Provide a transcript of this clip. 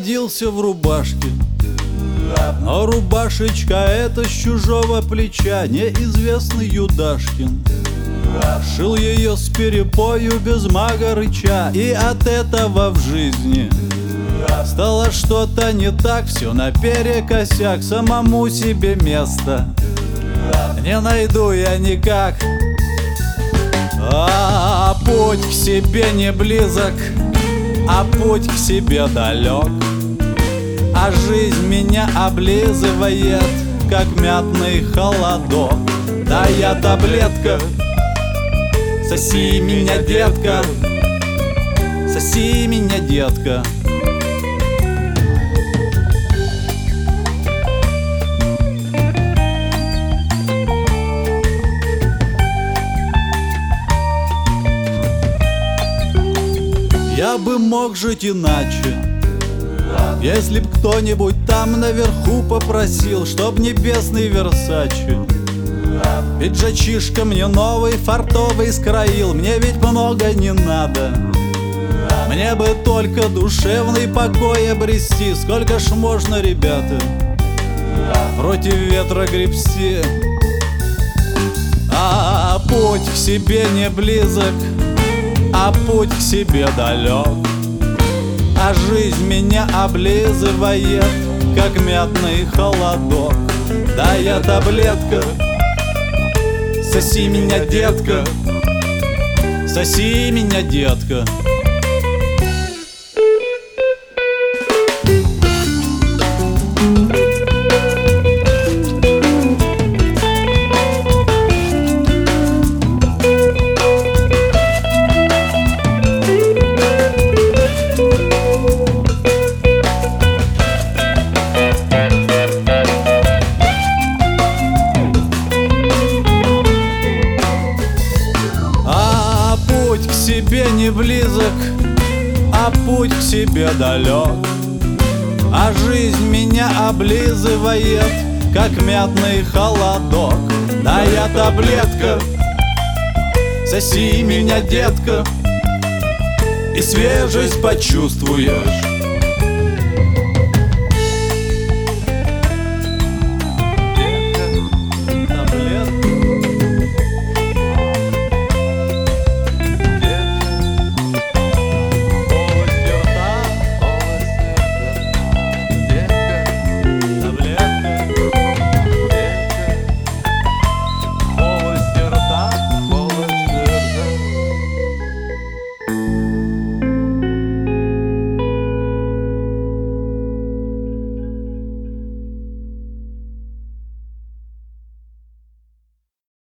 родился в рубашке, но рубашечка эта с чужого плеча, неизвестный Юдашкин шил ее с перепою без мага рыча. И от этого в жизни стало что-то не так, все наперекосяк, самому себе места не найду я никак. А путь к себе не близок, а путь к себе далек, а жизнь меня облизывает, как мятный холодок. Да я таблетка, соси меня, детка, соси меня, детка. Я бы мог жить иначе, если б кто-нибудь там наверху попросил, чтоб небесный Версаче пиджачишка мне новый фартовый скроил. Мне ведь много не надо, мне бы только душевный покой обрести. Сколько ж можно, ребята, против ветра гребсти? А путь к себе не близок, а путь к себе далек, а жизнь меня облизывает, как мятный холодок. Да я таблетка, соси меня, детка, соси меня, детка. Путь к себе не близок, а путь к себе далек, а жизнь меня облизывает, как мятный холодок. Да я таблетка, соси меня, детка, и свежесть почувствуешь.